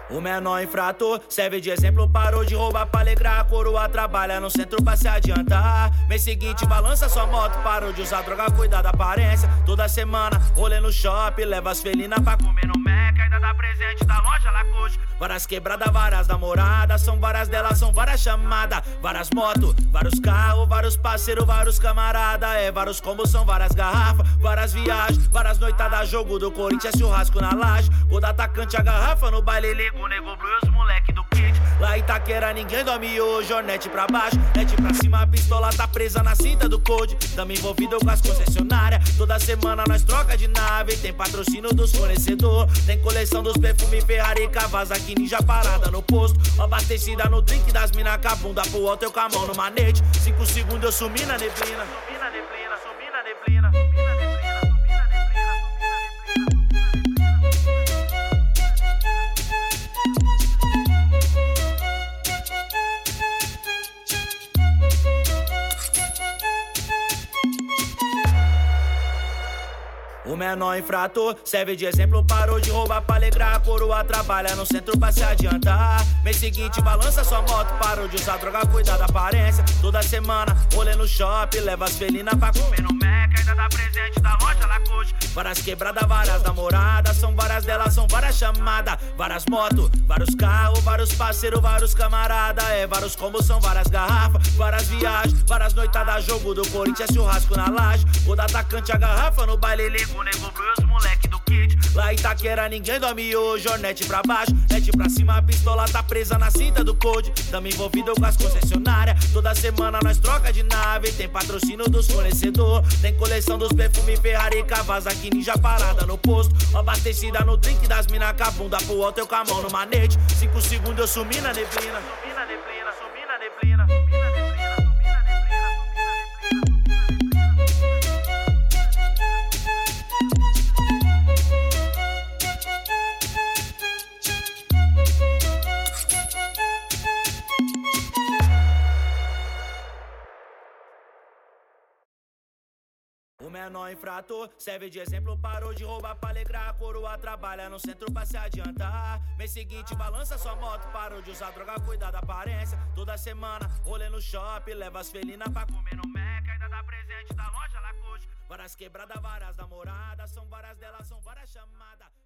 O menor infrator serve de exemplo, parou de roubar pra alegrar. A coroa trabalha no centro pra se adiantar. Mês seguinte balança sua moto, parou de usar droga, cuida da aparência. Toda semana rolê no shopping, leva as felinas pra comer no Mac. Ainda dá presente da loja Lacoste. Várias quebradas, várias namoradas, são várias delas, são várias chamadas. Várias motos, vários carros, vários parceiros, vários camaradas. É, vários combos, são várias garrafas, várias viagens, várias noitadas, jogo do Corinthians, churrasco na laje. Gol do atacante, a garrafa no baile, liga o nego blue e os moleque do kit. Lá em Itaquera ninguém dorme hoje, Hornet pra baixo, net pra cima, a pistola tá presa na cinta do Code. Tamo envolvido com as concessionárias, toda semana nós troca de nave. Tem patrocínio dos fornecedores, tem coleção dos perfumes Ferrari, Kawasaki, Ninja parada no posto. Abastecida no drink das mina, com a bunda pro alto, eu com a mão no manete. 5 segundos eu sumi na neblina. Sumi na neblina, sumi na neblina, sumi na neblina. O menor infrator serve de exemplo, parou de roubar pra alegrar. A coroa trabalha no centro pra se adiantar. Mês seguinte balança sua moto, parou de usar droga, cuida da aparência. Toda semana rolê no shopping, leva as felinas pra comer no Mac. Ainda dá presente da loja Lacoste. Várias quebradas, várias namoradas, são várias delas, são várias chamadas. Várias motos, vários carros, vários parceiros, vários camaradas. É, vários combos, são várias garrafas, várias viagens, várias noitadas, jogo do Corinthians, churrasco na laje. Gol do atacante, a garrafa no baile, liga o nego blue e os moleque do kit. Lá em Itaquera ninguém dorme hoje, Hornet pra baixo, net pra cima, a pistola tá presa na cinta do Code. Tamo envolvido com as concessionárias, toda semana nós troca de nave. Tem patrocínio dos fornecedores, tem coleção dos perfumes Ferrari, Kawasaki, Ninja parada no posto. Abastecida no drink das mina, com a bunda pro alto, eu com a mão no manete. 5 segundos eu sumi na neblina. Sumi na neblina, sumi na neblina, sumi na neblina. O menor infrator serve de exemplo, parou de roubar pra alegrar. A coroa trabalha no centro pra se adiantar. Mês seguinte balança sua moto, parou de usar droga, cuida da aparência. Toda semana rolê no shopping, leva as felinas pra comer no Mac. Ainda dá presente da loja Lacoste. Várias quebradas, várias namoradas, são várias delas, são várias chamadas.